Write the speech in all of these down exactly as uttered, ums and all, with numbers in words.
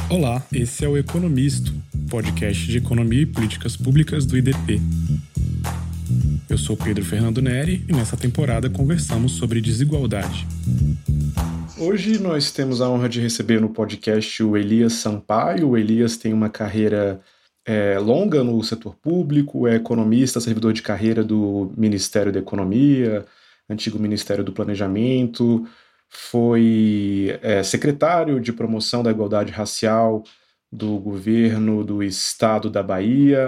Olá, esse é o Economisto, podcast de economia e políticas públicas do I D P. Eu sou Pedro Fernando Neri e nessa temporada conversamos sobre desigualdade. Hoje nós temos a honra de receber no podcast o Elias Sampaio. O Elias tem uma carreira é, longa no setor público, é economista, servidor de carreira do Ministério da Economia, antigo Ministério do Planejamento, foi é, secretário de promoção da igualdade racial do governo do estado da Bahia.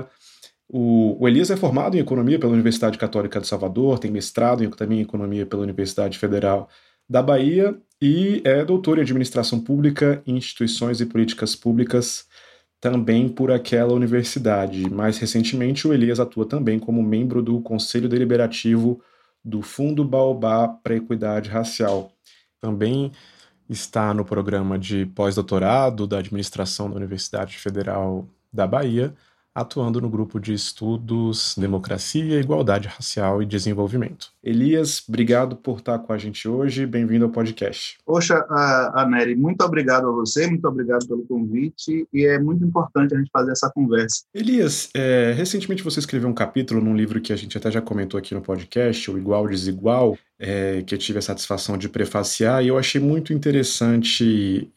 O, o Elias é formado em economia pela Universidade Católica de Salvador, tem mestrado em, também em economia pela Universidade Federal da Bahia e é doutor em administração pública, instituições e políticas públicas também por aquela universidade. Mais recentemente, o Elias atua também como membro do Conselho Deliberativo do Fundo Baobá para a Equidade Racial. Também está no programa de pós-doutorado da administração da Universidade Federal da Bahia, atuando no grupo de estudos Democracia, Igualdade Racial e Desenvolvimento. Elias, obrigado por estar com a gente hoje, bem-vindo ao podcast. Poxa, a, a Nery, muito obrigado a você, muito obrigado pelo convite, e é muito importante a gente fazer essa conversa. Elias, é, recentemente você escreveu um capítulo num livro que a gente até já comentou aqui no podcast, o Igual Desigual, é, que eu tive a satisfação de prefaciar, e eu achei muito interessante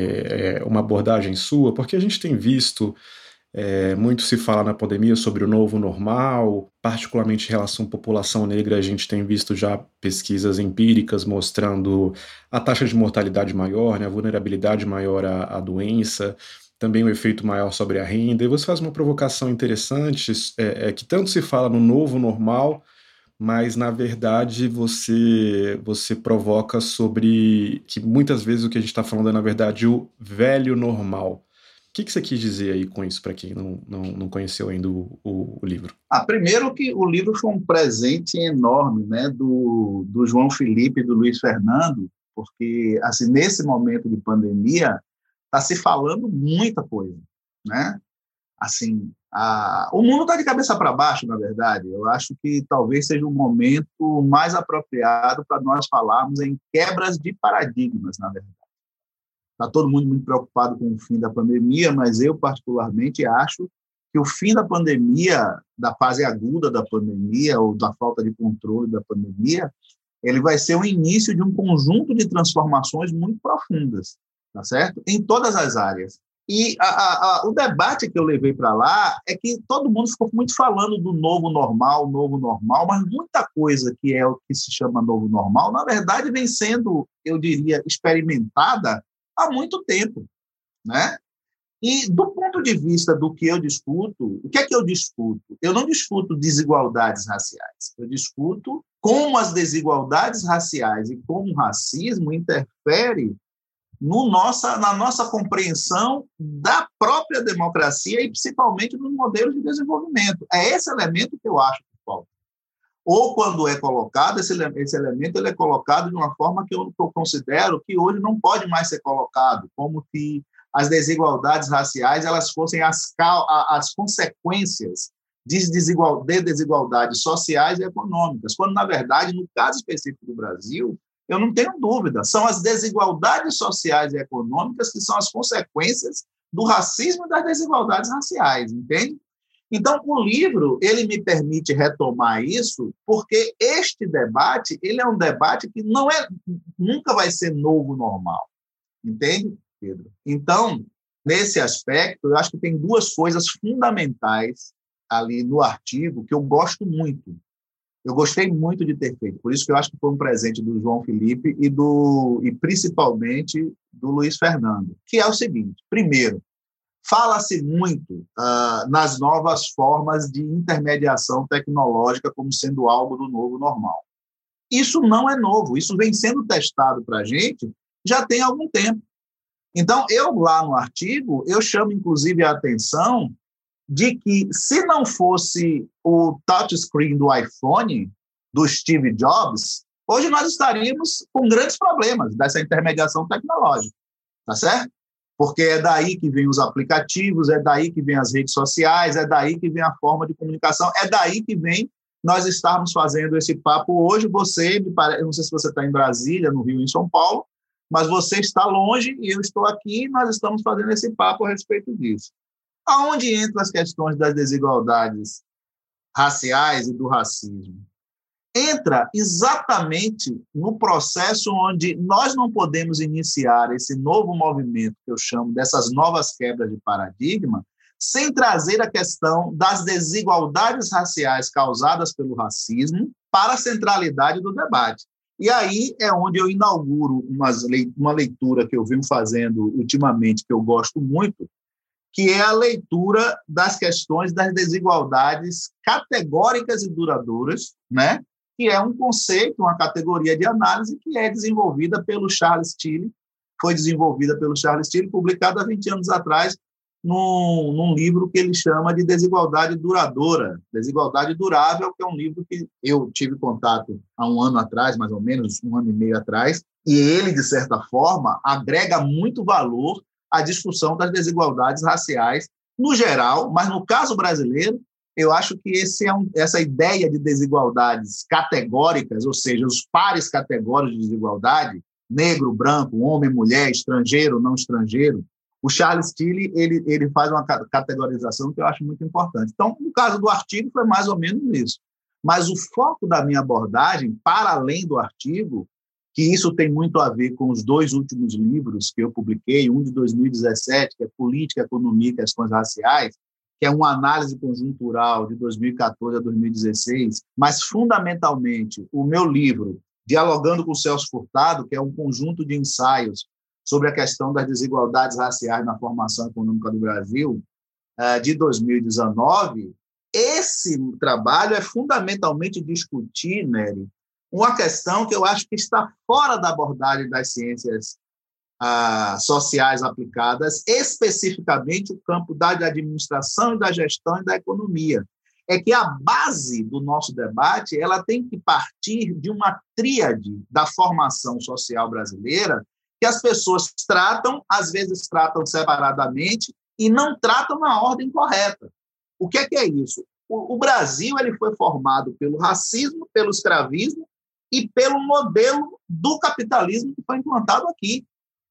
é, uma abordagem sua, porque a gente tem visto É, muito se fala na pandemia sobre o novo normal, particularmente em relação à população negra. A gente tem visto já pesquisas empíricas mostrando a taxa de mortalidade maior, né, a vulnerabilidade maior à, à doença, também o efeito maior sobre a renda. E você faz uma provocação interessante, é, é, que tanto se fala no novo normal, mas na verdade você, você provoca sobre que muitas vezes o que a gente está falando é na verdade o velho normal. O que, que você quis dizer aí com isso, para quem não, não, não conheceu ainda o, o, o livro? Ah, primeiro que o livro foi um presente enorme, né, do, do João Felipe e do Luiz Fernando, porque assim, nesse momento de pandemia está se falando muita coisa, né? Assim, a, o mundo está de cabeça para baixo, na verdade. Eu acho que talvez seja o momento mais apropriado para nós falarmos em quebras de paradigmas, na verdade. Está todo mundo muito preocupado com o fim da pandemia, mas eu, particularmente, acho que o fim da pandemia, da fase aguda da pandemia, ou da falta de controle da pandemia, ele vai ser o início de um conjunto de transformações muito profundas, tá certo? Em todas as áreas. E a, a, a, o debate que eu levei para lá é que todo mundo ficou muito falando do novo normal, novo normal, mas muita coisa que é o que se chama novo normal, na verdade, vem sendo, eu diria, experimentada há muito tempo, né? E do ponto de vista do que eu discuto, o que é que eu discuto? Eu não discuto desigualdades raciais, eu discuto como as desigualdades raciais e como o racismo interfere no nossa, na nossa compreensão da própria democracia e principalmente nos modelos de desenvolvimento. É esse elemento que eu acho que falta. Ou quando é colocado, esse, esse elemento ele é colocado de uma forma que eu, que eu considero que hoje não pode mais ser colocado, como se as desigualdades raciais elas fossem as, as consequências de, desigual, de desigualdades sociais e econômicas, quando, na verdade, no caso específico do Brasil, eu não tenho dúvida, são as desigualdades sociais e econômicas que são as consequências do racismo e das desigualdades raciais, entende? Então, o livro, ele me permite retomar isso, porque este debate, ele é um debate que não é, nunca vai ser novo normal. Entende, Pedro? Então, nesse aspecto, eu acho que tem duas coisas fundamentais ali no artigo que eu gosto muito. Eu gostei muito de ter feito, por isso que eu acho que foi um presente do João Felipe e, do, e principalmente do Luiz Fernando, que é o seguinte: primeiro, fala-se muito uh, nas novas formas de intermediação tecnológica como sendo algo do novo normal. Isso não é novo, isso vem sendo testado para a gente já tem algum tempo. Então, eu lá no artigo, eu chamo inclusive a atenção de que se não fosse o touchscreen do iPhone, do Steve Jobs, hoje nós estaríamos com grandes problemas dessa intermediação tecnológica, tá certo? Porque é daí que vem os aplicativos, é daí que vem as redes sociais, é daí que vem a forma de comunicação, é daí que vem nós estarmos fazendo esse papo hoje. Você, me parece, eu não sei se você está em Brasília, no Rio, em São Paulo, mas você está longe e eu estou aqui e nós estamos fazendo esse papo a respeito disso. Aonde entram as questões das desigualdades raciais e do racismo? Entra exatamente no processo onde nós não podemos iniciar esse novo movimento que eu chamo dessas novas quebras de paradigma sem trazer a questão das desigualdades raciais causadas pelo racismo para a centralidade do debate. E aí é onde eu inauguro uma leitura que eu venho fazendo ultimamente, que eu gosto muito, que é a leitura das questões das desigualdades categóricas e duradouras, né? Que é um conceito, uma categoria de análise que é desenvolvida pelo Charles Tilly, foi desenvolvida pelo Charles Tilly, publicada há vinte anos atrás, num, num livro que ele chama de Desigualdade Duradoura, Desigualdade Durável, que é um livro que eu tive contato há um ano atrás, mais ou menos, um ano e meio atrás, e ele, de certa forma, agrega muito valor à discussão das desigualdades raciais no geral, mas no caso brasileiro, eu acho que esse é um, essa ideia de desigualdades categóricas, ou seja, os pares categóricos de desigualdade, negro, branco, homem, mulher, estrangeiro, não estrangeiro, o Charles Tilly ele, ele faz uma categorização que eu acho muito importante. Então, no caso do artigo, foi mais ou menos isso. Mas o foco da minha abordagem, para além do artigo, que isso tem muito a ver com os dois últimos livros que eu publiquei, um de dois mil e dezessete, que é Política, Economia e Questões Raciais, que é uma análise conjuntural de dois mil e catorze a dois mil e dezesseis, mas, fundamentalmente, o meu livro, Dialogando com Celso Furtado, que é um conjunto de ensaios sobre a questão das desigualdades raciais na formação econômica do Brasil, de dois mil e dezenove, esse trabalho é fundamentalmente discutir, Nery, uma questão que eu acho que está fora da abordagem das ciências ah, sociais aplicadas, especificamente o campo da administração e da gestão e da economia. É que a base do nosso debate ela tem que partir de uma tríade da formação social brasileira que as pessoas tratam, às vezes tratam separadamente e não tratam na ordem correta. O que é, que é isso? O, o Brasil ele foi formado pelo racismo, pelo escravismo e pelo modelo do capitalismo que foi implantado aqui.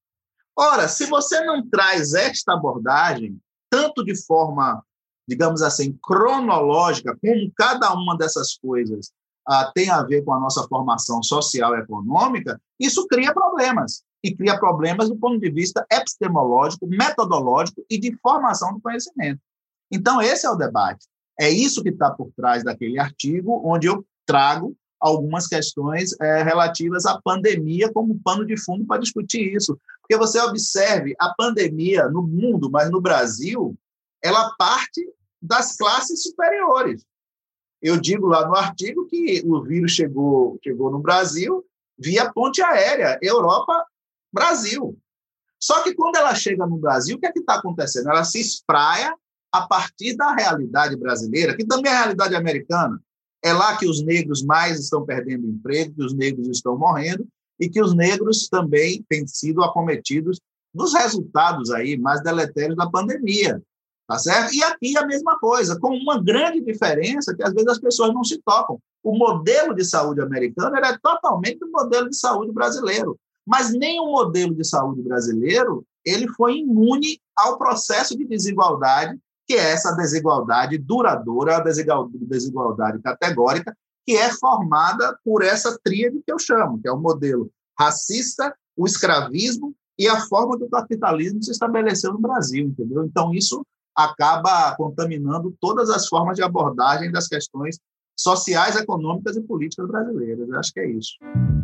Ora, se você não traz esta abordagem, tanto de forma, digamos assim, cronológica, como cada uma dessas coisas ah, tem a ver com a nossa formação social e econômica, isso cria problemas. E cria problemas do ponto de vista epistemológico, metodológico e de formação do conhecimento. Então, esse é o debate. É isso que está por trás daquele artigo, onde eu trago algumas questões é, relativas à pandemia como pano de fundo para discutir isso. Porque você observe, a pandemia no mundo, mas no Brasil, ela parte das classes superiores. Eu digo lá no artigo que o vírus chegou, chegou no Brasil via ponte aérea, Europa, Brasil. Só que quando ela chega no Brasil, o que é que está acontecendo? Ela se espraia a partir da realidade brasileira, que também é a realidade americana. É lá que os negros mais estão perdendo emprego, que os negros estão morrendo e que os negros também têm sido acometidos dos resultados aí mais deletérios da pandemia, tá certo? E aqui a mesma coisa, com uma grande diferença que às vezes as pessoas não se tocam. O modelo de saúde americano era totalmente do modelo de saúde brasileiro, mas nem o modelo de saúde brasileiro ele foi imune ao processo de desigualdade, que é essa desigualdade duradoura, a desigualdade categórica, que é formada por essa tríade que eu chamo, que é o modelo racista, o escravismo e a forma que o capitalismo se estabeleceu no Brasil, entendeu? Então, isso acaba contaminando todas as formas de abordagem das questões sociais, econômicas e políticas brasileiras. Eu acho que é isso.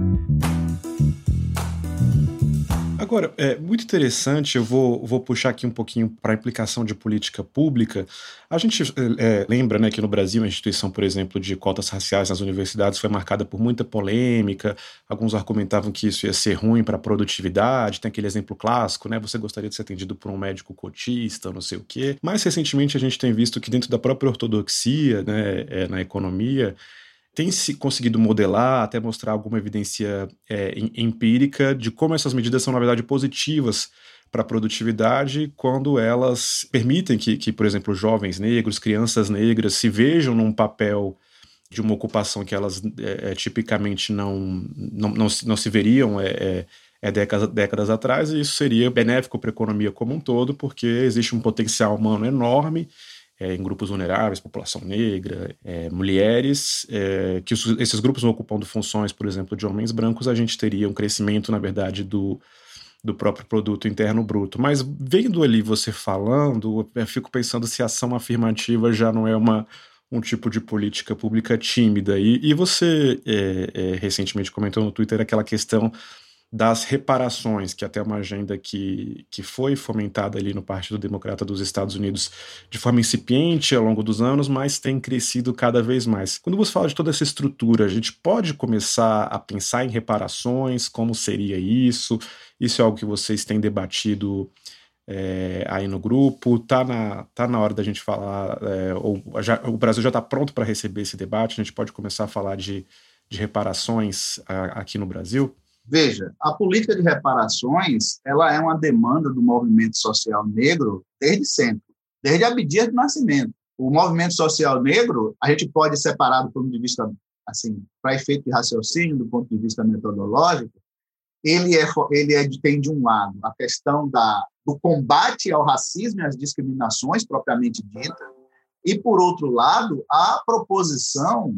Agora, é muito interessante, eu vou, vou puxar aqui um pouquinho para a implicação de política pública. A gente é, lembra, né, que no Brasil a instituição, por exemplo, de cotas raciais nas universidades foi marcada por muita polêmica, alguns argumentavam que isso ia ser ruim para a produtividade, tem aquele exemplo clássico, né, você gostaria de ser atendido por um médico cotista, não sei o quê. Mais recentemente a gente tem visto que dentro da própria ortodoxia, né, é, na economia, tem se conseguido modelar, até mostrar alguma evidência é, empírica de como essas medidas são, na verdade, positivas para a produtividade quando elas permitem que, que, por exemplo, jovens negros, crianças negras se vejam num papel de uma ocupação que elas é, tipicamente não, não, não, não se veriam é, é, décadas, décadas atrás, e isso seria benéfico para a economia como um todo, porque existe um potencial humano enorme é, em grupos vulneráveis, população negra, é, mulheres, é, que os, esses grupos vão ocupando funções, por exemplo, de homens brancos, a gente teria um crescimento, na verdade, do, do próprio produto interno bruto. Mas vendo ali você falando, eu fico pensando se a ação afirmativa já não é uma um tipo de política pública tímida. E, e você é, é, recentemente comentou no Twitter aquela questão das reparações, que até é uma agenda que, que foi fomentada ali no Partido Democrata dos Estados Unidos de forma incipiente ao longo dos anos, mas tem crescido cada vez mais. Quando você fala de toda essa estrutura, a gente pode começar a pensar em reparações, como seria isso? Isso é algo que vocês têm debatido É, aí no grupo, tá na, tá na hora da gente falar, é, ou já, o Brasil já está pronto para receber esse debate, a gente pode começar a falar de, de reparações a, aqui no Brasil? Veja, a política de reparações ela é uma demanda do movimento social negro desde sempre, desde Abdias do Nascimento. O movimento social negro, a gente pode separar do ponto de vista, assim, para efeito de raciocínio, do ponto de vista metodológico, ele, é, ele é, tem, de um lado, a questão da, do combate ao racismo e às discriminações, propriamente dita, e, por outro lado, a proposição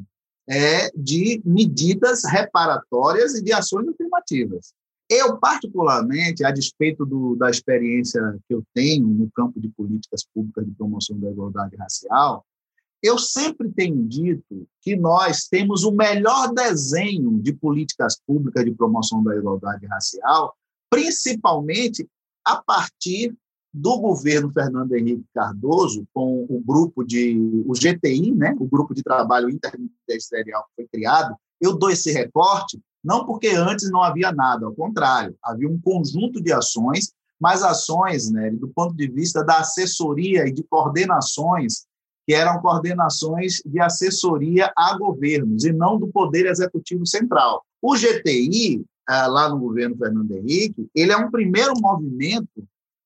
é, de medidas reparatórias e de ações afirmativas. Eu, particularmente, a despeito do, da experiência que eu tenho no campo de políticas públicas de promoção da igualdade racial, eu sempre tenho dito que nós temos o melhor desenho de políticas públicas de promoção da igualdade racial, principalmente a partir do governo Fernando Henrique Cardoso, com o grupo de, o G T I, né, o Grupo de Trabalho Interministerial que foi criado. Eu dou esse recorte, não porque antes não havia nada, ao contrário, havia um conjunto de ações, mas ações, né, do ponto de vista da assessoria e de coordenações, que eram coordenações de assessoria a governos e não do Poder Executivo Central. O G T I, lá no governo Fernando Henrique, ele é um primeiro movimento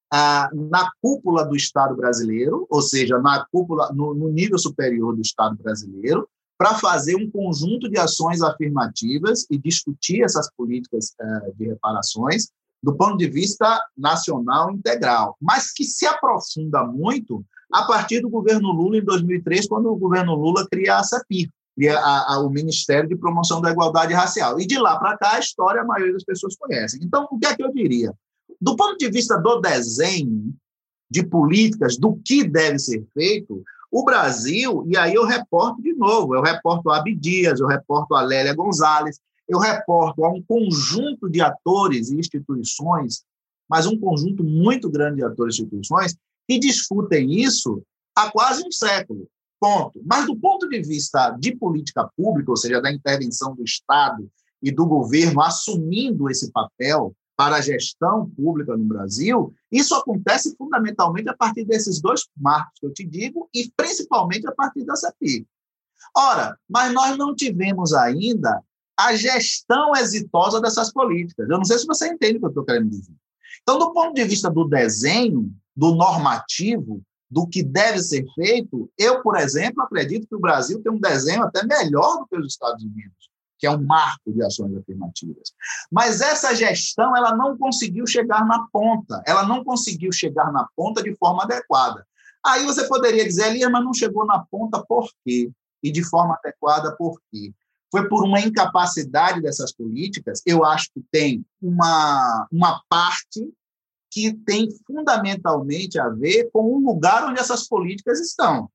na cúpula do Estado brasileiro, ou seja, na cúpula, no, no nível superior do Estado brasileiro, para fazer um conjunto de ações afirmativas e discutir essas políticas de reparações do ponto de vista nacional integral, mas que se aprofunda muito a partir do governo Lula, em dois mil e três, quando o governo Lula cria a CEPIR, cria a, a, o Ministério de Promoção da Igualdade Racial. E de lá para cá, a história, a maioria das pessoas conhece. Então, o que é que eu diria? Do ponto de vista do desenho de políticas, do que deve ser feito, o Brasil, e aí eu reporto de novo, eu reporto a Abdias, eu reporto a Lélia Gonzalez, eu reporto a um conjunto de atores e instituições, mas um conjunto muito grande de atores e instituições, que discutem isso há quase um século, ponto. Mas do ponto de vista de política pública, ou seja, da intervenção do Estado e do governo assumindo esse papel para a gestão pública no Brasil, isso acontece fundamentalmente a partir desses dois marcos que eu te digo e principalmente a partir da CEPIR. Ora, mas nós não tivemos ainda a gestão exitosa dessas políticas. Eu não sei se você entende o que eu estou querendo dizer. Então, do ponto de vista do desenho, do normativo, do que deve ser feito, eu, por exemplo, acredito que o Brasil tem um desenho até melhor do que os Estados Unidos, que é um marco de ações afirmativas. Mas essa gestão ela não conseguiu chegar na ponta, ela não conseguiu chegar na ponta de forma adequada. Aí você poderia dizer, Elias, mas não chegou na ponta por quê? E de forma adequada por quê? Foi por uma incapacidade dessas políticas. Eu acho que tem uma, uma parte que tem fundamentalmente a ver com o lugar onde essas políticas estão.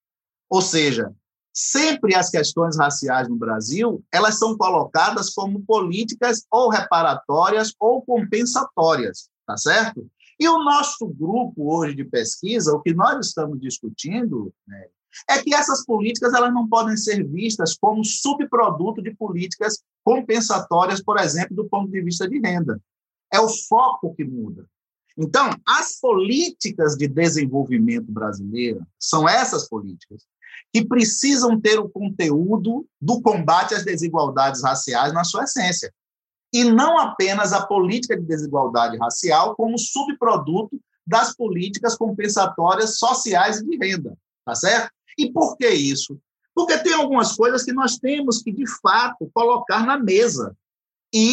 Ou seja, sempre as questões raciais no Brasil, elas são colocadas como políticas ou reparatórias ou compensatórias, tá certo? E o nosso grupo hoje de pesquisa, o que nós estamos discutindo, né, é que essas políticas elas não podem ser vistas como subproduto de políticas compensatórias, por exemplo, do ponto de vista de renda. É o foco que muda. Então, as políticas de desenvolvimento brasileiro são essas políticas que precisam ter o conteúdo do combate às desigualdades raciais na sua essência, e não apenas a política de desigualdade racial como subproduto das políticas compensatórias sociais e de renda, tá certo? E por que isso? Porque tem algumas coisas que nós temos que, de fato, colocar na mesa e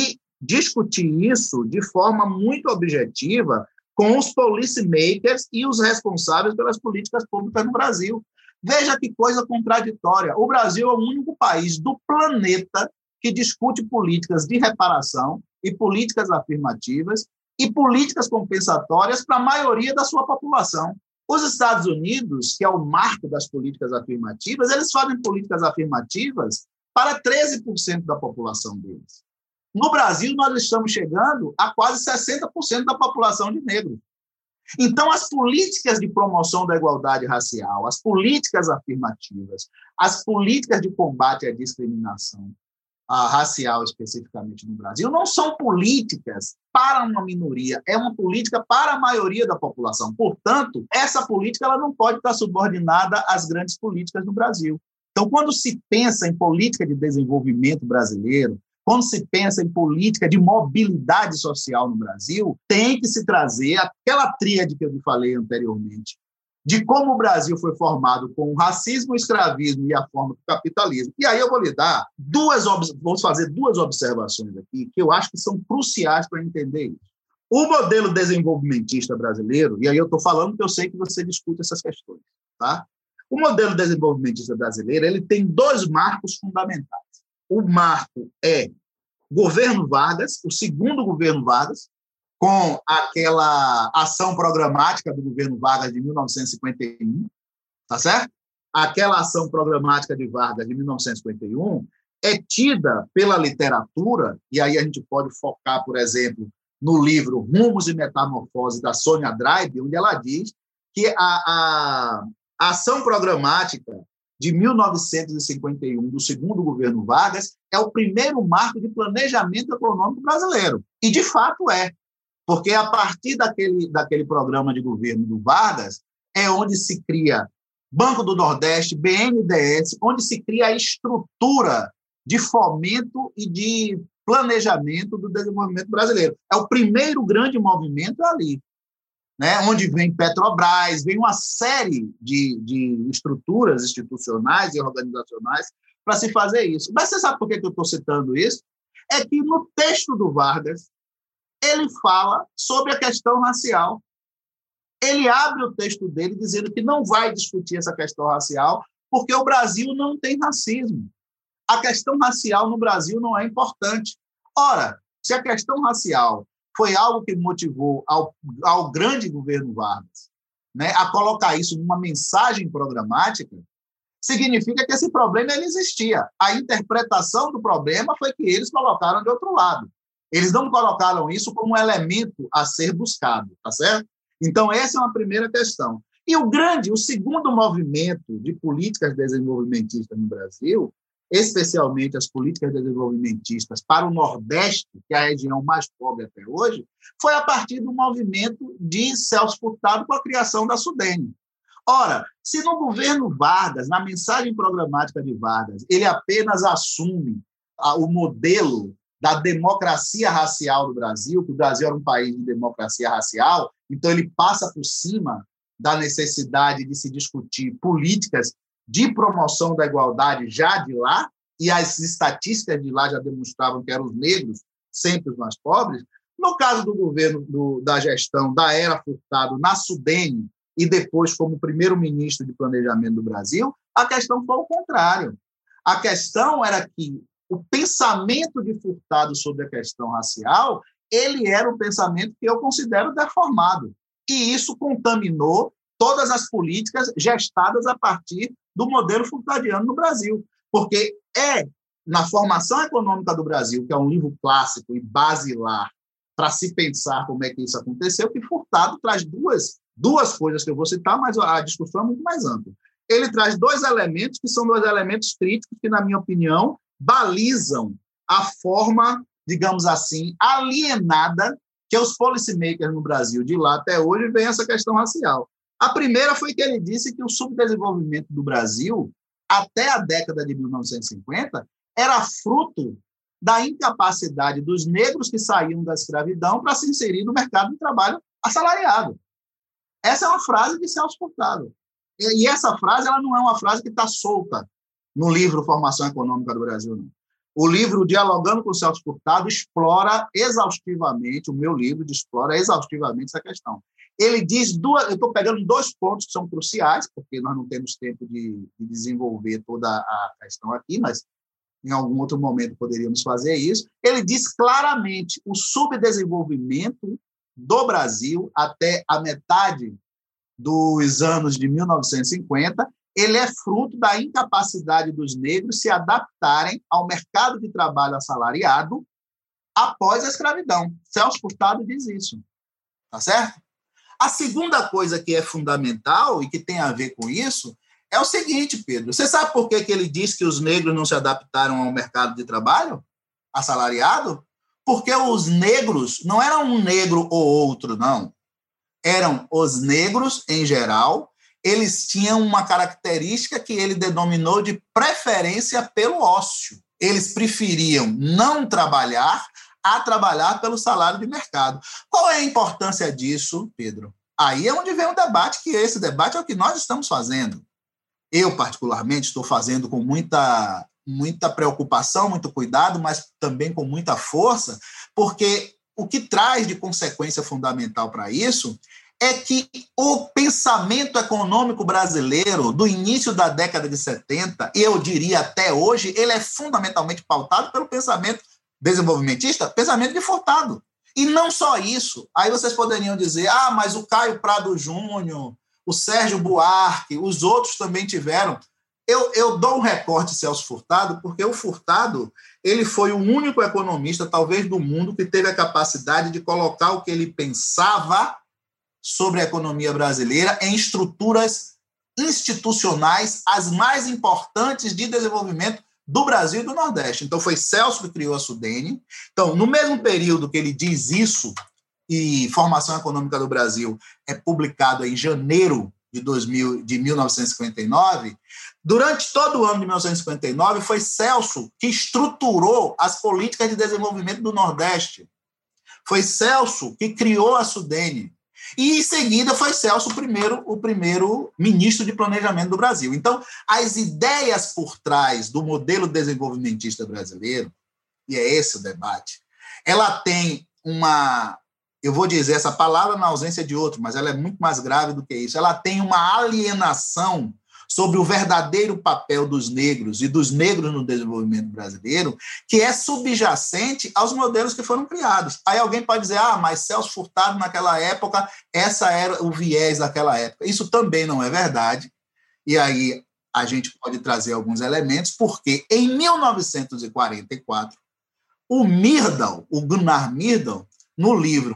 discutir isso de forma muito objetiva com os policymakers e os responsáveis pelas políticas públicas no Brasil. Veja que coisa contraditória. O Brasil é o único país do planeta que discute políticas de reparação e políticas afirmativas e políticas compensatórias para a maioria da sua população. Os Estados Unidos, que é o marco das políticas afirmativas, eles fazem políticas afirmativas para treze por cento da população deles. No Brasil, nós estamos chegando a quase sessenta por cento da população de negros. Então, as políticas de promoção da igualdade racial, as políticas afirmativas, as políticas de combate à discriminação a racial, especificamente no Brasil, não são políticas para uma minoria, é uma política para a maioria da população. Portanto, essa política ela não pode estar subordinada às grandes políticas no Brasil. Então, quando se pensa em política de desenvolvimento brasileiro, quando se pensa em política de mobilidade social no Brasil, tem que se trazer aquela tríade que eu falei anteriormente, de como o Brasil foi formado com o racismo, o escravismo e a forma do capitalismo. E aí eu vou lhe dar duas, vou fazer duas observações aqui que eu acho que são cruciais para entender isso. O modelo desenvolvimentista brasileiro, e aí eu estou falando que eu sei que você discute essas questões, tá? O modelo desenvolvimentista brasileiro ele tem dois marcos fundamentais. O marco é governo Vargas, o segundo governo Vargas, com aquela ação programática do governo Vargas de mil novecentos e cinquenta e um, tá certo? Aquela ação programática de Vargas de mil novecentos e cinquenta e um é tida pela literatura, e aí a gente pode focar, por exemplo, no livro Rumos e Metamorfose, da Sônia Draib, onde ela diz que a, a, a ação programática de mil novecentos e cinquenta e um, do segundo governo Vargas, é o primeiro marco de planejamento econômico brasileiro. E, de fato, é. Porque, a partir daquele, daquele programa de governo do Vargas, é onde se cria Banco do Nordeste, B N D E S, onde se cria a estrutura de fomento e de planejamento do desenvolvimento brasileiro. É o primeiro grande movimento ali, né? Onde vem Petrobras, vem uma série de, de estruturas institucionais e organizacionais para se fazer isso. Mas você sabe por que eu estou citando isso? É que no texto do Vargas, ele fala sobre a questão racial. Ele abre o texto dele dizendo que não vai discutir essa questão racial porque o Brasil não tem racismo. A questão racial no Brasil não é importante. Ora, se a questão racial foi algo que motivou ao, ao grande governo Vargas, né, a colocar isso numa mensagem programática, significa que esse problema ele existia. A interpretação do problema foi que eles colocaram de outro lado. Eles não colocaram isso como um elemento a ser buscado, tá certo? Então, essa é uma primeira questão. E o grande, o segundo movimento de políticas desenvolvimentistas no Brasil, especialmente as políticas desenvolvimentistas para o Nordeste, que é a região mais pobre até hoje, foi a partir do movimento de Celso Furtado com a criação da Sudene. Ora, se no governo Vargas, na mensagem programática de Vargas, ele apenas assume o modelo da democracia racial do Brasil, que o Brasil era um país de democracia racial, então ele passa por cima da necessidade de se discutir políticas de promoção da igualdade já de lá, e as estatísticas de lá já demonstravam que eram os negros sempre os mais pobres. No caso do governo do, da gestão da era Furtado na Sudene e depois como primeiro-ministro de planejamento do Brasil, a questão foi o contrário. A questão era que o pensamento de Furtado sobre a questão racial, ele era um pensamento que eu considero deformado. E isso contaminou todas as políticas gestadas a partir do modelo furtadiano no Brasil. Porque é na formação econômica do Brasil, que é um livro clássico e basilar para se pensar como é que isso aconteceu, que Furtado traz duas, duas coisas que eu vou citar, mas a discussão é muito mais ampla. Ele traz dois elementos que são dois elementos críticos que, na minha opinião, balizam a forma, digamos assim, alienada que os policymakers no Brasil de lá até hoje veem essa questão racial. A primeira foi que ele disse que o subdesenvolvimento do Brasil, até a década de mil novecentos e cinquenta, era fruto da incapacidade dos negros que saíam da escravidão para se inserir no mercado de trabalho assalariado. Essa é uma frase de Celso Furtado. E essa frase ela não é uma frase que está solta no livro Formação Econômica do Brasil, não. O livro Dialogando com o Celso Furtado explora exaustivamente, o meu livro explora exaustivamente essa questão. Ele diz duas, eu estou pegando dois pontos que são cruciais, porque nós não temos tempo de, de desenvolver toda a questão aqui, mas em algum outro momento poderíamos fazer isso. Ele diz claramente o subdesenvolvimento do Brasil até a metade dos anos de mil novecentos e cinquenta, ele é fruto da incapacidade dos negros se adaptarem ao mercado de trabalho assalariado após a escravidão. Celso Furtado diz isso, tá certo? A segunda coisa que é fundamental e que tem a ver com isso é o seguinte, Pedro, você sabe por que que ele diz que os negros não se adaptaram ao mercado de trabalho assalariado? Porque os negros não eram um negro ou outro, não. Eram os negros, em geral, eles tinham uma característica que ele denominou de preferência pelo ócio. Eles preferiam não trabalhar a trabalhar pelo salário de mercado. Qual é a importância disso, Pedro? Aí é onde vem o debate, que esse debate é o que nós estamos fazendo. Eu, particularmente, estou fazendo com muita, muita preocupação, muito cuidado, mas também com muita força, porque o que traz de consequência fundamental para isso é que o pensamento econômico brasileiro do início da década de setenta, e eu diria até hoje, ele é fundamentalmente pautado pelo pensamento desenvolvimentista, pensamento de Furtado. E não só isso. Aí vocês poderiam dizer, ah, mas o Caio Prado Júnior, o Sérgio Buarque, os outros também tiveram. Eu, eu dou um recorte Celso Furtado, porque o Furtado ele foi o único economista, talvez do mundo, que teve a capacidade de colocar o que ele pensava sobre a economia brasileira em estruturas institucionais as mais importantes de desenvolvimento do Brasil e do Nordeste. Então, foi Celso que criou a Sudene. Então, no mesmo período que ele diz isso, e Formação Econômica do Brasil é publicado em janeiro de, dois mil, de mil novecentos e cinquenta e nove, durante todo o ano de mil novecentos e cinquenta e nove, foi Celso que estruturou as políticas de desenvolvimento do Nordeste. Foi Celso que criou a Sudene. E, em seguida, foi Celso o primeiro, o primeiro ministro de planejamento do Brasil. Então, as ideias por trás do modelo desenvolvimentista brasileiro, e é esse o debate, ela tem uma, eu vou dizer essa palavra na ausência de outro, mas ela é muito mais grave do que isso, ela tem uma alienação sobre o verdadeiro papel dos negros e dos negros no desenvolvimento brasileiro, que é subjacente aos modelos que foram criados. Aí alguém pode dizer, ah, mas Celso Furtado naquela época, essa era o viés daquela época. Isso também não é verdade. E aí a gente pode trazer alguns elementos, porque em mil novecentos e quarenta e quatro, o Myrdal, o Gunnar Myrdal, no livro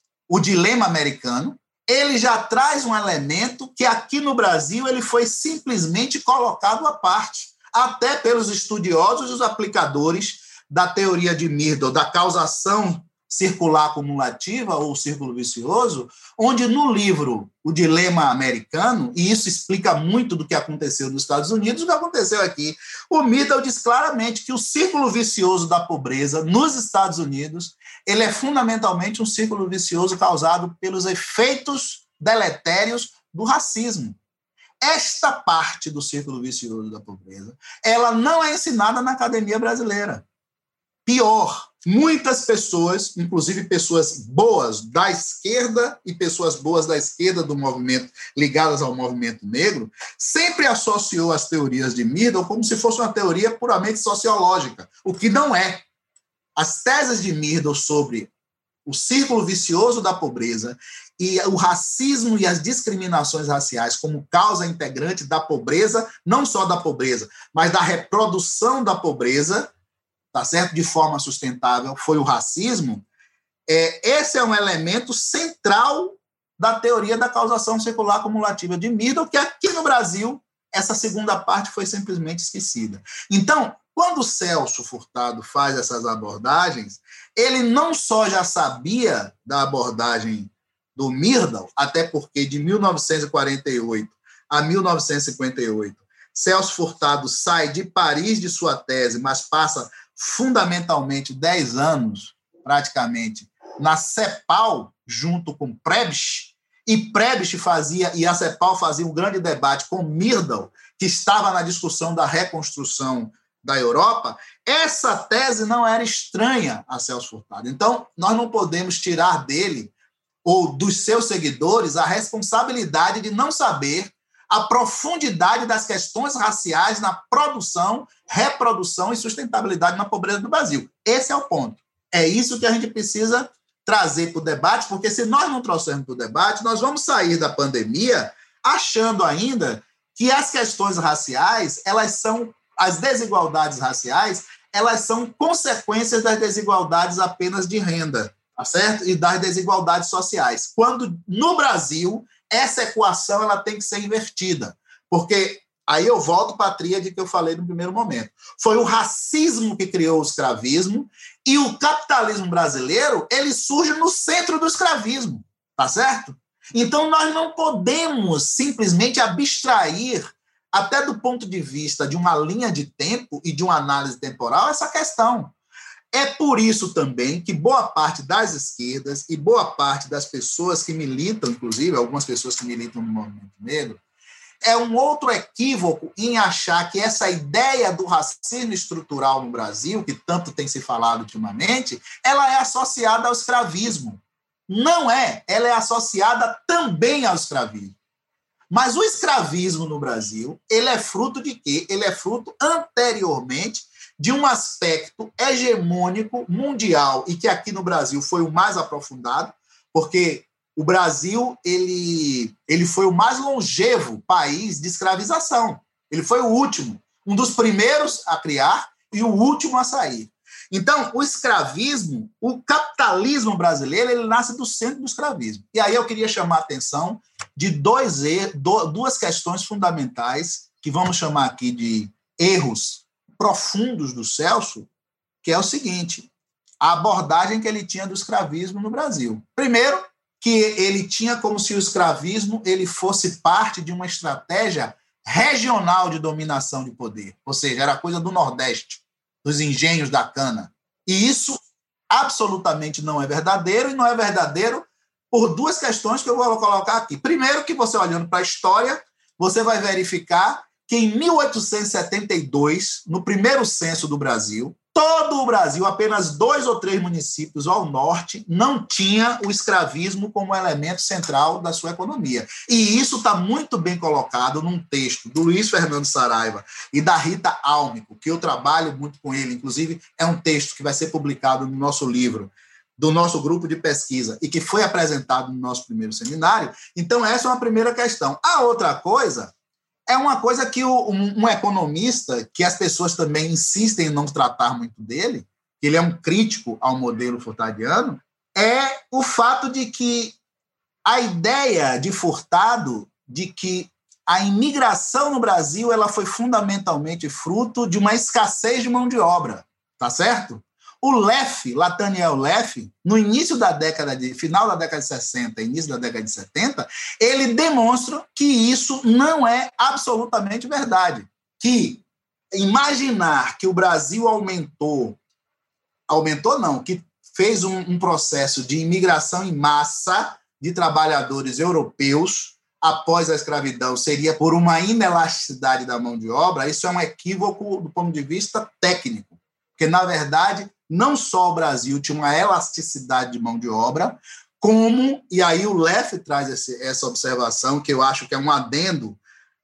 O Dilema Americano, ele já traz um elemento que aqui no Brasil ele foi simplesmente colocado à parte, até pelos estudiosos e os aplicadores da teoria de Myrdal, da causação circular acumulativa ou círculo vicioso, onde no livro O Dilema Americano, e isso explica muito do que aconteceu nos Estados Unidos, o que aconteceu aqui, o Myrdal diz claramente que o círculo vicioso da pobreza nos Estados Unidos ele é fundamentalmente um círculo vicioso causado pelos efeitos deletérios do racismo. Esta parte do círculo vicioso da pobreza, ela não é ensinada na academia brasileira. Pior, muitas pessoas, inclusive pessoas boas da esquerda e pessoas boas da esquerda do movimento, ligadas ao movimento negro, sempre associou as teorias de Myrdal como se fosse uma teoria puramente sociológica, o que não é. As teses de Myrdal sobre o círculo vicioso da pobreza e o racismo e as discriminações raciais como causa integrante da pobreza, não só da pobreza, mas da reprodução da pobreza, tá certo? De forma sustentável, foi o racismo. É, esse é um elemento central da teoria da causação circular acumulativa de Myrdal, que aqui no Brasil, essa segunda parte foi simplesmente esquecida. Então, quando o Celso Furtado faz essas abordagens, ele não só já sabia da abordagem do Myrdal, até porque de mil novecentos e quarenta e oito a mil novecentos e cinquenta e oito, Celso Furtado sai de Paris de sua tese, mas passa fundamentalmente dez anos, praticamente, na CEPAL, junto com Prebisch, e Prebisch fazia, e a CEPAL fazia um grande debate com Myrdal, que estava na discussão da reconstrução da Europa, essa tese não era estranha a Celso Furtado. Então, nós não podemos tirar dele ou dos seus seguidores a responsabilidade de não saber a profundidade das questões raciais na produção, reprodução e sustentabilidade na pobreza do Brasil. Esse é o ponto. É isso que a gente precisa trazer para o debate, porque se nós não trouxermos para o debate, nós vamos sair da pandemia achando ainda que as questões raciais, elas são, as desigualdades raciais, elas são consequências das desigualdades apenas de renda, tá certo? E das desigualdades sociais. Quando, no Brasil, essa equação ela tem que ser invertida, porque aí eu volto para a tríade que eu falei no primeiro momento. Foi o racismo que criou o escravismo e o capitalismo brasileiro ele surge no centro do escravismo, tá certo? Então, nós não podemos simplesmente abstrair, até do ponto de vista de uma linha de tempo e de uma análise temporal, essa questão. É por isso também que boa parte das esquerdas e boa parte das pessoas que militam, inclusive algumas pessoas que militam no movimento negro, é um outro equívoco em achar que essa ideia do racismo estrutural no Brasil, que tanto tem se falado ultimamente, ela é associada ao escravismo. Não é, ela é associada também ao escravismo. Mas o escravismo no Brasil, ele é fruto de quê? Ele é fruto anteriormente de um aspecto hegemônico mundial e que aqui no Brasil foi o mais aprofundado, porque o Brasil ele, ele foi o mais longevo país de escravização. Ele foi o último, um dos primeiros a criar e o último a sair. Então, o escravismo, o capitalismo brasileiro, ele nasce do centro do escravismo. E aí eu queria chamar a atenção de dois, duas questões fundamentais, que vamos chamar aqui de erros profundos do Celso, que é o seguinte, a abordagem que ele tinha do escravismo no Brasil. Primeiro, que ele tinha como se o escravismo ele fosse parte de uma estratégia regional de dominação de poder, ou seja, era coisa do Nordeste, dos engenhos da cana. E isso absolutamente não é verdadeiro, e não é verdadeiro por duas questões que eu vou colocar aqui. Primeiro, que você olhando para a história, você vai verificar que em mil oitocentos e setenta e dois, no primeiro censo do Brasil, todo o Brasil, apenas dois ou três municípios ao norte, não tinha o escravismo como elemento central da sua economia. E isso está muito bem colocado num texto do Luiz Fernando Saraiva e da Rita Álmico, que eu trabalho muito com ele, inclusive é um texto que vai ser publicado no nosso livro, do nosso grupo de pesquisa, e que foi apresentado no nosso primeiro seminário. Então, essa é uma primeira questão. A outra coisa é uma coisa que o, um, um economista, que as pessoas também insistem em não tratar muito dele, que ele é um crítico ao modelo furtadiano, é o fato de que a ideia de Furtado de que a imigração no Brasil ela foi fundamentalmente fruto de uma escassez de mão de obra, tá certo? O Leff, Nathaniel Leff, no início da década de, final da década de sessenta, início da década de setenta, ele demonstra que isso não é absolutamente verdade. Que imaginar que o Brasil aumentou, aumentou não, que fez um, um processo de imigração em massa de trabalhadores europeus após a escravidão seria por uma inelasticidade da mão de obra, isso é um equívoco do ponto de vista técnico. Porque, na verdade, não só o Brasil tinha uma elasticidade de mão de obra, como, e aí o Leff traz esse, essa observação, que eu acho que é um adendo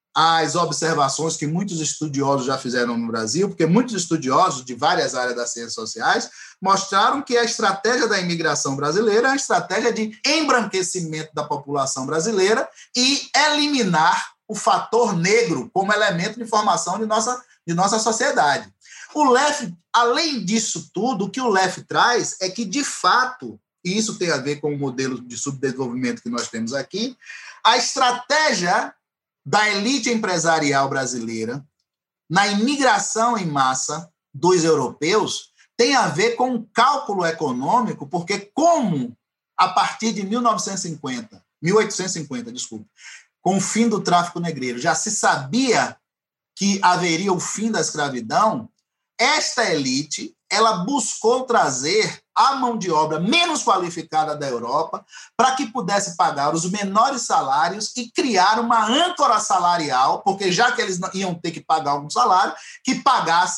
às observações que muitos estudiosos já fizeram no Brasil, porque muitos estudiosos de várias áreas das ciências sociais mostraram que a estratégia da imigração brasileira é uma estratégia de embranquecimento da população brasileira e eliminar o fator negro como elemento de formação de nossa, de nossa sociedade. O Leff, além disso tudo, o que o Leff traz é que, de fato, e isso tem a ver com o modelo de subdesenvolvimento que nós temos aqui, a estratégia da elite empresarial brasileira na imigração em massa dos europeus tem a ver com um cálculo econômico, porque como, a partir de mil novecentos e cinquenta, mil oitocentos e cinquenta, desculpa, com o fim do tráfico negreiro, já se sabia que haveria o fim da escravidão, esta elite ela buscou trazer a mão de obra menos qualificada da Europa para que pudesse pagar os menores salários e criar uma âncora salarial, porque já que eles iam ter que pagar algum salário, que pagasse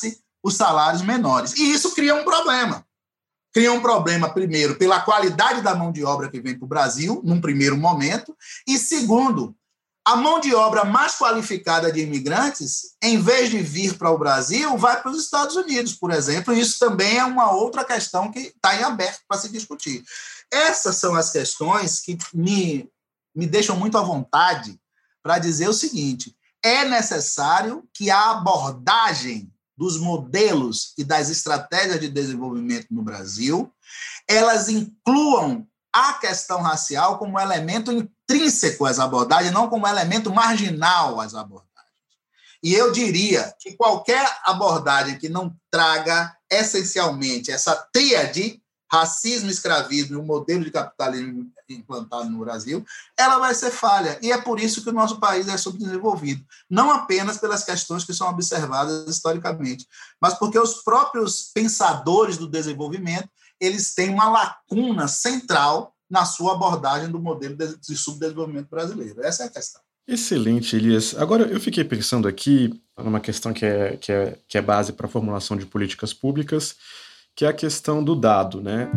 os salários menores. E isso cria um problema. Cria um problema, primeiro, pela qualidade da mão de obra que vem para o Brasil, num primeiro momento, e, segundo, a mão de obra mais qualificada de imigrantes, em vez de vir para o Brasil, vai para os Estados Unidos, por exemplo, e isso também é uma outra questão que está em aberto para se discutir. Essas são as questões que me, me deixam muito à vontade para dizer o seguinte: é necessário que a abordagem dos modelos e das estratégias de desenvolvimento no Brasil, elas incluam a questão racial como elemento intrínseco às abordagens, não como elemento marginal às abordagens. E eu diria que qualquer abordagem que não traga essencialmente essa tríade, racismo, escravismo e o modelo de capitalismo implantado no Brasil, ela vai ser falha. E é por isso que o nosso país é subdesenvolvido. Não apenas pelas questões que são observadas historicamente, mas porque os próprios pensadores do desenvolvimento, eles têm uma lacuna central na sua abordagem do modelo de subdesenvolvimento brasileiro. Essa é a questão. Excelente, Elias. Agora, eu fiquei pensando aqui numa questão que é, que é, que é base para a formulação de políticas públicas, que é a questão do dado, né?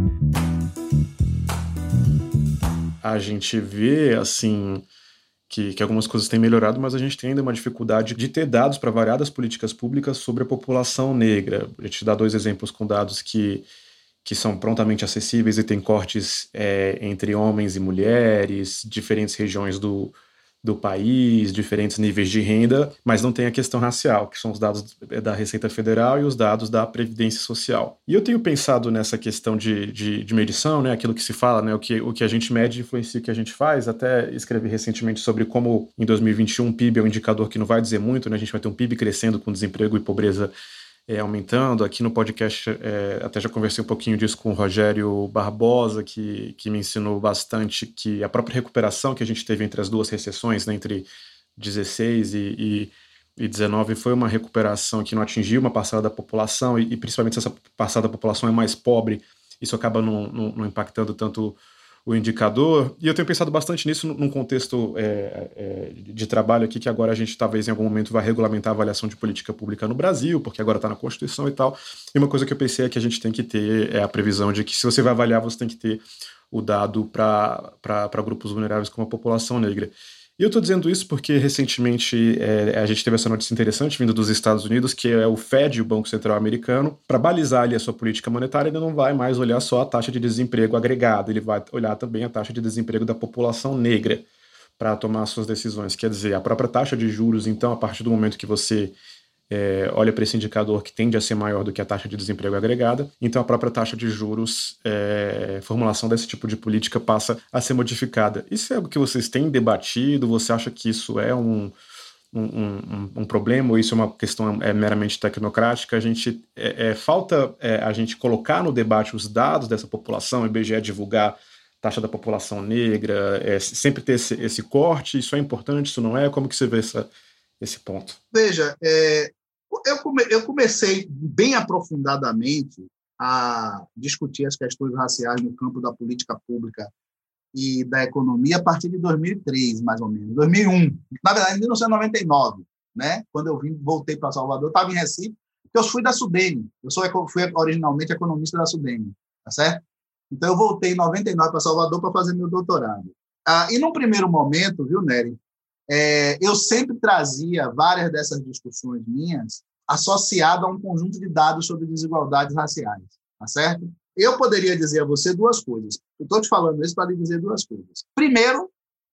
A gente vê, assim, que, que algumas coisas têm melhorado, mas a gente tem ainda uma dificuldade de ter dados para variadas políticas públicas sobre a população negra. A gente dá dois exemplos com dados que, que são prontamente acessíveis e tem cortes é, entre homens e mulheres, diferentes regiões do, do país, diferentes níveis de renda, mas não tem a questão racial, que são os dados da Receita Federal e os dados da Previdência Social. E eu tenho pensado nessa questão de, de, de medição, né, aquilo que se fala, né, o, que, o que a gente mede influencia o que a gente faz. Até escrevi recentemente sobre como em dois mil e vinte e um o P I B é um indicador que não vai dizer muito, né, a gente vai ter um P I B crescendo com desemprego e pobreza É, aumentando. Aqui no podcast, é, até já conversei um pouquinho disso com o Rogério Barbosa, que, que me ensinou bastante que a própria recuperação que a gente teve entre as duas recessões, né, entre dezesseis e, e, e dezenove, foi uma recuperação que não atingiu uma parcela da população, e, e principalmente se essa parcela da população é mais pobre, isso acaba não, não, não impactando tanto o indicador. E eu tenho pensado bastante nisso num contexto é, é, de trabalho aqui, que agora a gente talvez em algum momento vai regulamentar a avaliação de política pública no Brasil, porque agora está na Constituição e tal. E uma coisa que eu pensei é que a gente tem que ter é a previsão de que, se você vai avaliar, você tem que ter o dado para grupos vulneráveis como a população negra. E eu estou dizendo isso porque recentemente é, a gente teve essa notícia interessante vindo dos Estados Unidos, que é o Fed, o Banco Central Americano, para balizar ali a sua política monetária, ele não vai mais olhar só a taxa de desemprego agregada, ele vai olhar também a taxa de desemprego da população negra para tomar suas decisões. Quer dizer, a própria taxa de juros, então, a partir do momento que você é, olha para esse indicador que tende a ser maior do que a taxa de desemprego agregada, então a própria taxa de juros, é, formulação desse tipo de política passa a ser modificada. Isso é algo que vocês têm debatido? Você acha que isso é um, um, um, um problema, ou isso é uma questão é, meramente tecnocrática? A gente, é, é, falta é, a gente colocar no debate os dados dessa população, o I B G E divulgar taxa da população negra, é, sempre ter esse, esse corte, isso é importante, isso não é? Como que você vê essa esse ponto? Veja, é, eu, come, eu comecei bem aprofundadamente a discutir as questões raciais no campo da política pública e da economia a partir de dois mil e três, mais ou menos, dois mil e um. Na verdade, em mil novecentos e noventa e nove, né? Quando eu vim, voltei para Salvador, eu estava em Recife, porque eu fui da SUDENE, eu sou, fui originalmente economista da SUDENE, tá certo? Então, eu voltei em noventa e nove para Salvador para fazer meu doutorado. Ah, e, num primeiro momento, viu, Nery, É, eu sempre trazia várias dessas discussões minhas associadas a um conjunto de dados sobre desigualdades raciais, tá certo? Eu poderia dizer a você duas coisas. Eu estou te falando isso para lhe dizer duas coisas. Primeiro,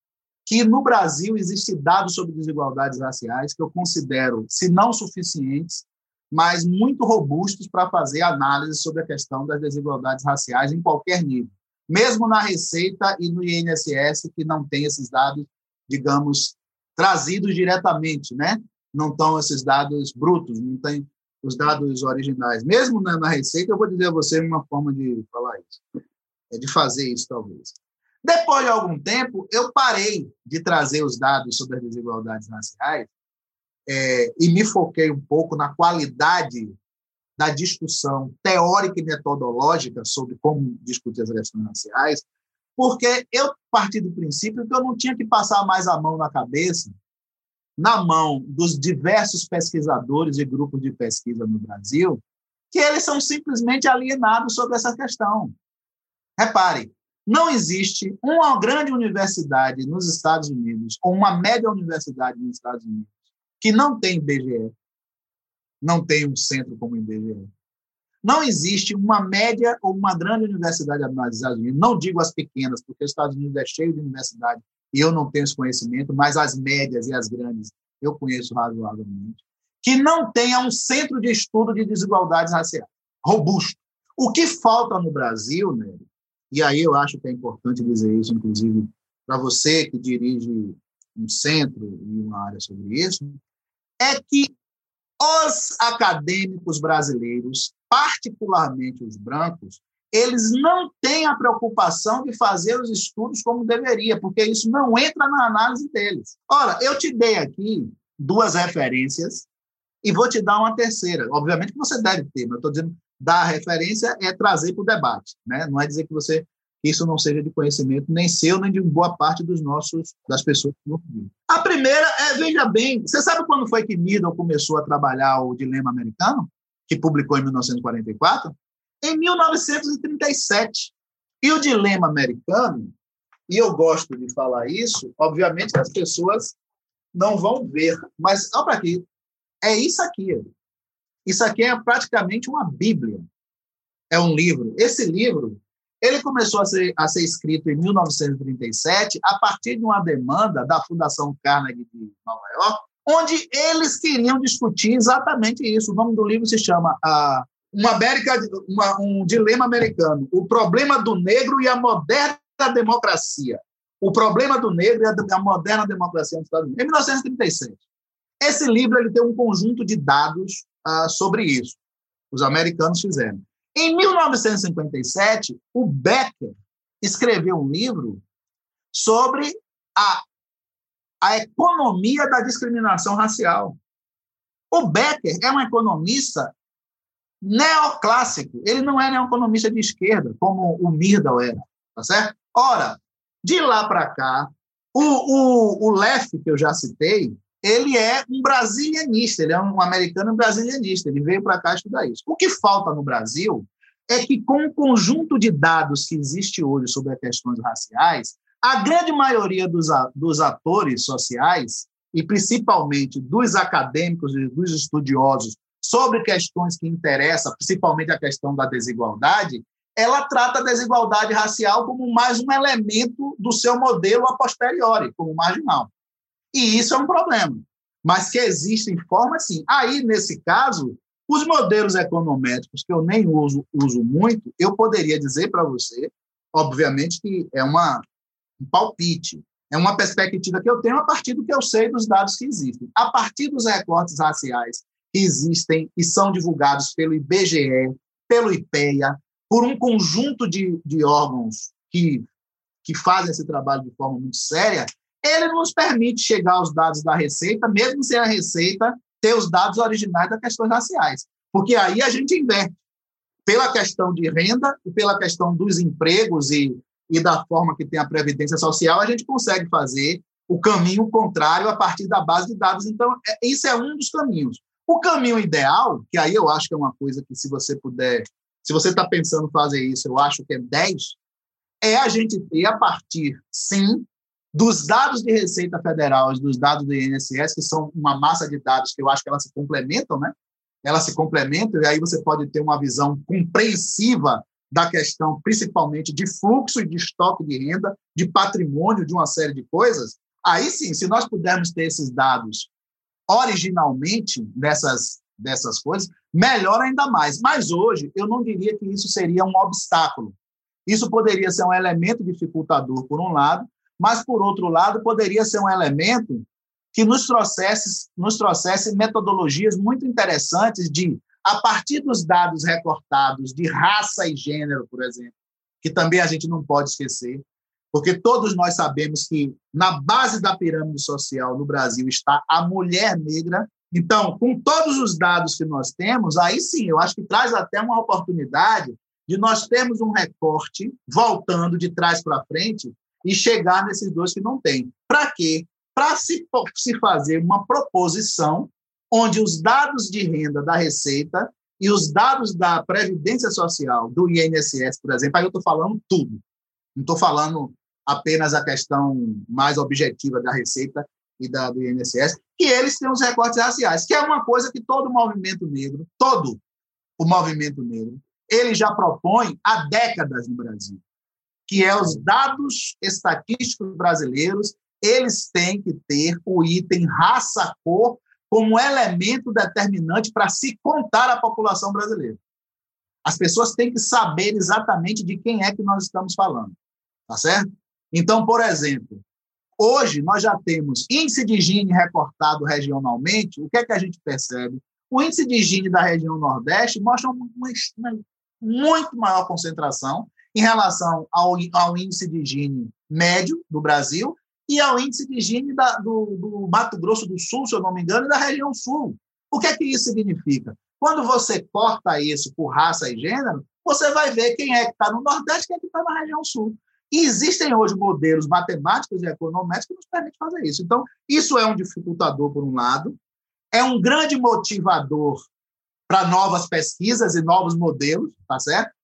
que no Brasil existem dados sobre desigualdades raciais que eu considero, se não suficientes, mas muito robustos para fazer análise sobre a questão das desigualdades raciais em qualquer nível, mesmo na Receita e no I N S S, que não tem esses dados, digamos, trazidos diretamente, né? Não estão esses dados brutos, não tem os dados originais. Mesmo na, na Receita, eu vou dizer a você uma forma de falar isso, de fazer isso, talvez. Depois de algum tempo, eu parei de trazer os dados sobre as desigualdades raciais é, e me foquei um pouco na qualidade da discussão teórica e metodológica sobre como discutir as questões raciais, porque eu parti do princípio que eu não tinha que passar mais a mão na cabeça na mão dos diversos pesquisadores e grupos de pesquisa no Brasil, que eles são simplesmente alienados sobre essa questão. Repare, não existe uma grande universidade nos Estados Unidos, ou uma média universidade nos Estados Unidos, que não tem I B G E, não tem um centro como o I B G E. Não existe uma média ou uma grande universidade nos Estados Unidos, não digo as pequenas, porque os Estados Unidos é cheio de universidade e eu não tenho esse conhecimento, mas as médias e as grandes eu conheço razoavelmente, que não tenha um centro de estudo de desigualdades raciais robusto. O que falta no Brasil, né, e aí eu acho que é importante dizer isso, inclusive, para você que dirige um centro e uma área sobre isso, é que os acadêmicos brasileiros, particularmente os brancos, eles não têm a preocupação de fazer os estudos como deveria, porque isso não entra na análise deles. Ora, eu te dei aqui duas referências e vou te dar uma terceira. Obviamente que você deve ter, mas eu estou dizendo dar referência é trazer para o debate, né? Não é dizer que você que isso não seja de conhecimento nem seu, nem de boa parte dos nossos, das pessoas que vão ouvir. A primeira é, veja bem, você sabe quando foi que Middle começou a trabalhar o Dilema Americano, que publicou em mil novecentos e quarenta e quatro? Em mil novecentos e trinta e sete. E o Dilema Americano, e eu gosto de falar isso, obviamente que as pessoas não vão ver, mas olha para aqui, é isso aqui. Isso aqui é praticamente uma Bíblia. É um livro. Esse livro ele começou a ser, a ser escrito em mil novecentos e trinta e sete a partir de uma demanda da Fundação Carnegie de Nova York, onde eles queriam discutir exatamente isso. O nome do livro se chama uh, uma América, uma, um Dilema Americano, o problema do negro e a moderna democracia. O problema do negro e a, a moderna democracia nos Estados Unidos, em mil novecentos e trinta e sete. Esse livro ele tem um conjunto de dados uh, sobre isso. Os americanos fizeram. Em mil novecentos e cinquenta e sete, o Becker escreveu um livro sobre a, a economia da discriminação racial. O Becker é um economista neoclássico. Ele não é um economista de esquerda, como o Myrdal era. Tá certo? Ora, de lá para cá, o, o, o Leff, que eu já citei, ele é um brasilianista, ele é um americano brasilianista, ele veio para cá estudar isso. O que falta no Brasil é que, com o conjunto de dados que existe hoje sobre as questões raciais, a grande maioria dos, dos atores sociais, e principalmente dos acadêmicos e dos estudiosos sobre questões que interessam, principalmente a questão da desigualdade, ela trata a desigualdade racial como mais um elemento do seu modelo a posteriori, como marginal. E isso é um problema, mas que existem formas, sim. Aí, nesse caso, os modelos econométricos, que eu nem uso, uso muito, eu poderia dizer para você, obviamente, que é uma, um palpite, é uma perspectiva que eu tenho a partir do que eu sei dos dados que existem. A partir dos recortes raciais que existem e são divulgados pelo I B G E, pelo IPEA, por um conjunto de, de órgãos que, que fazem esse trabalho de forma muito séria, ele nos permite chegar aos dados da Receita, mesmo sem a Receita ter os dados originais das questões raciais. Porque aí a gente inverte. Pela questão de renda e pela questão dos empregos e, e da forma que tem a Previdência Social, a gente consegue fazer o caminho contrário a partir da base de dados. Então, é, isso é um dos caminhos. O caminho ideal, que aí eu acho que é uma coisa que, se você puder, se você está pensando em fazer isso, eu acho que é dez, é a gente ter, a partir, sim, dos dados de Receita Federal e dos dados do I N S S, que são uma massa de dados que eu acho que elas se complementam, né? Elas se complementam, e aí você pode ter uma visão compreensiva da questão, principalmente de fluxo e de estoque de renda, de patrimônio, de uma série de coisas. Aí sim, se nós pudermos ter esses dados originalmente dessas, dessas coisas, melhor ainda mais. Mas hoje, eu não diria que isso seria um obstáculo. Isso poderia ser um elemento dificultador, por um lado, mas, por outro lado, poderia ser um elemento que nos trouxesse, nos trouxesse metodologias muito interessantes de, a partir dos dados recortados de raça e gênero, por exemplo, que também a gente não pode esquecer, porque todos nós sabemos que na base da pirâmide social no Brasil está a mulher negra. Então, com todos os dados que nós temos, aí sim, eu acho que traz até uma oportunidade de nós termos um recorte voltando de trás para frente e chegar nesses dois que não tem. Para quê? para se, se fazer uma proposição onde os dados de renda da Receita e os dados da Previdência Social, do I N S S, por exemplo, aí eu estou falando tudo. Não estou falando apenas a questão mais objetiva da Receita e da, do I N S S, que eles têm os recortes raciais, que é uma coisa que todo o movimento negro, todo o movimento negro, ele já propõe há décadas no Brasil, que é os dados estatísticos brasileiros, eles têm que ter o item raça-cor como elemento determinante para se contar a população brasileira. As pessoas têm que saber exatamente de quem é que nós estamos falando, tá certo? Então, por exemplo, hoje nós já temos índice de Gini recortado regionalmente. O que é que a gente percebe? O índice de Gini da região Nordeste mostra uma, uma muito maior concentração em relação ao, ao índice de Gini médio do Brasil e ao índice de Gini da, do, do Mato Grosso do Sul, se eu não me engano, e da região Sul. O que é que isso significa? Quando você corta isso por raça e gênero, você vai ver quem é que está no Nordeste e quem é que está na região Sul. E existem hoje modelos matemáticos e econômicos que nos permitem fazer isso. Então, isso é um dificultador, por um lado, é um grande motivador para novas pesquisas e novos modelos, tá certo?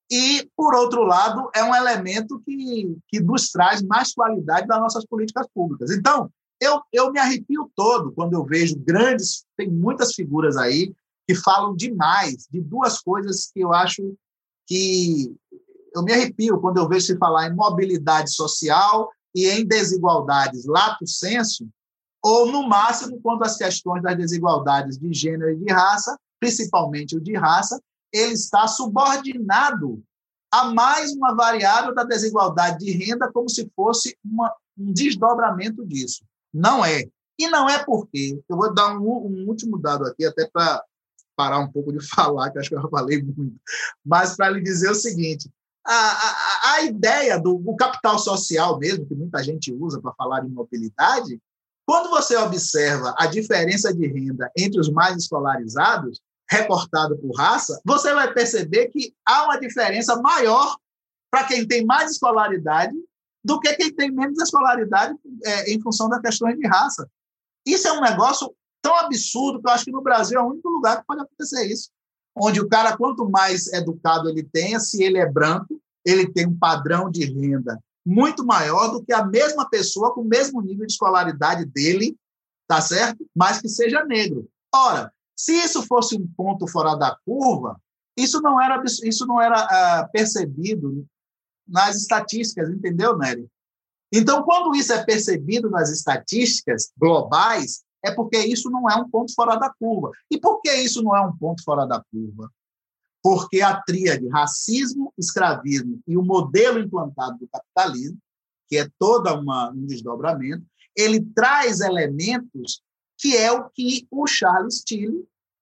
E, por outro lado, é um elemento que, que nos traz mais qualidade das nossas políticas públicas. Então, eu, eu me arrepio todo quando eu vejo grandes, tem muitas figuras aí que falam demais de duas coisas que eu acho que... Eu me arrepio quando eu vejo se falar em mobilidade social e em desigualdades lato sensu, ou, no máximo, quando as questões das desigualdades de gênero e de raça, principalmente o de raça, ele está subordinado a mais uma variável da desigualdade de renda, como se fosse uma, um desdobramento disso. Não é. E não é porque... Eu vou dar um, um último dado aqui, até para parar um pouco de falar, que acho que eu já falei muito, mas para lhe dizer o seguinte... A, a, a ideia do, do capital social mesmo, que muita gente usa para falar de mobilidade, quando você observa a diferença de renda entre os mais escolarizados, recortado por raça, você vai perceber que há uma diferença maior para quem tem mais escolaridade do que quem tem menos escolaridade é, em função das questões de raça. Isso é um negócio tão absurdo que eu acho que no Brasil é o único lugar que pode acontecer isso, onde o cara, quanto mais educado ele tenha, se ele é branco, ele tem um padrão de renda muito maior do que a mesma pessoa com o mesmo nível de escolaridade dele, tá certo? Mas que seja negro. Ora, se isso fosse um ponto fora da curva, isso não era, isso não era uh, percebido nas estatísticas, entendeu, Nery? Então, quando isso é percebido nas estatísticas globais, é porque isso não é um ponto fora da curva. E por que isso não é um ponto fora da curva? Porque a tríade racismo, escravismo e o modelo implantado do capitalismo, que é todo uma, um desdobramento, ele traz elementos que é o que o Charles Tilley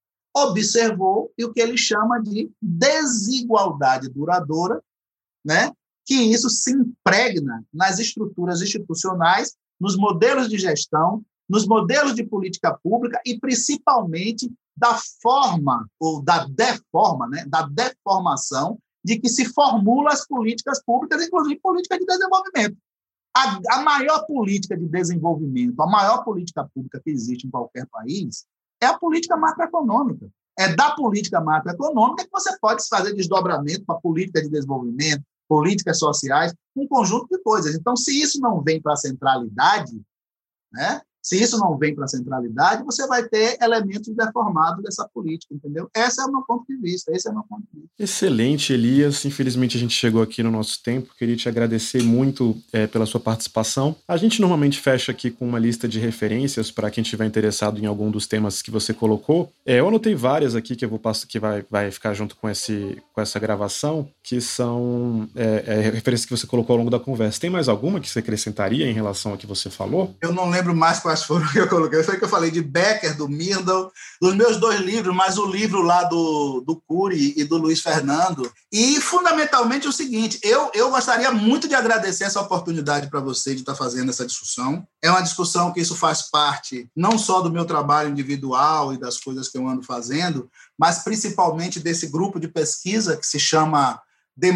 observou e o que ele chama de desigualdade duradoura, né? Que isso se impregna nas estruturas institucionais, nos modelos de gestão, nos modelos de política pública e, principalmente, da forma, ou da deforma, né, da deformação de que se formula as políticas públicas, inclusive política de desenvolvimento. A, a maior política de desenvolvimento, a maior política pública que existe em qualquer país é a política macroeconômica. É da política macroeconômica que você pode fazer desdobramento para política de desenvolvimento, políticas sociais, um conjunto de coisas. Então, se isso não vem para a centralidade, né? Se isso não vem para a centralidade, você vai ter elementos deformados dessa política, entendeu? Esse é o meu ponto de vista, esse é o meu ponto de vista. Excelente, Elias. Infelizmente, a gente chegou aqui no nosso tempo. Queria te agradecer muito é, pela sua participação. A gente normalmente fecha aqui com uma lista de referências para quem estiver interessado em algum dos temas que você colocou. É, eu anotei várias aqui que eu vou passar, que vai, vai ficar junto com, esse, com essa gravação, que são é, é, referências que você colocou ao longo da conversa. Tem mais alguma que você acrescentaria em relação ao que você falou? Eu não lembro mais quais foram que eu coloquei. Foi que eu falei de Becker, do Myrdal, dos meus dois livros, mas o livro lá do, do Cury e do Luiz Fernando. E, fundamentalmente, o seguinte, eu, eu gostaria muito de agradecer essa oportunidade para você de estar fazendo essa discussão. É uma discussão que isso faz parte não só do meu trabalho individual e das coisas que eu ando fazendo, mas principalmente desse grupo de pesquisa que se chama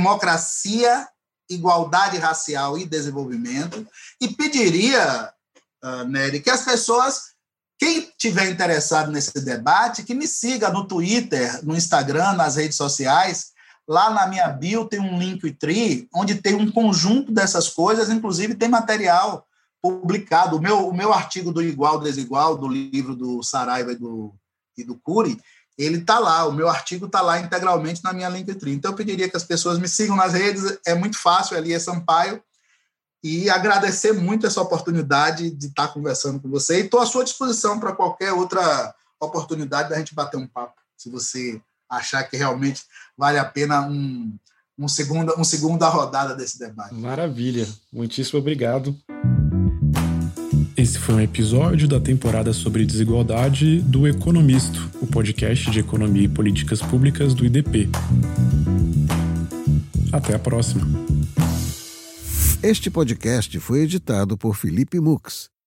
Democracia, Igualdade Racial e Desenvolvimento. E pediria uh, Nery, que as pessoas, quem tiver interessado nesse debate, que me siga no Twitter, no Instagram, nas redes sociais. Lá na minha bio tem um Linktree, onde tem um conjunto dessas coisas, inclusive tem material publicado. O meu, o meu artigo do Igual Desigual, do livro do Saraiva e do, e do Cury, ele está lá, o meu artigo está lá integralmente na minha Linktree. Então, eu pediria que as pessoas me sigam nas redes, é muito fácil, ali é Sampaio, e agradecer muito essa oportunidade de estar conversando com você, e estou à sua disposição para qualquer outra oportunidade da gente bater um papo, se você achar que realmente vale a pena um, um segunda, um segunda rodada desse debate. Maravilha, muitíssimo obrigado. Esse foi um episódio da temporada sobre desigualdade do Economisto, o podcast de economia e políticas públicas do I D P. Até a próxima. Este podcast foi editado por Felipe Mux.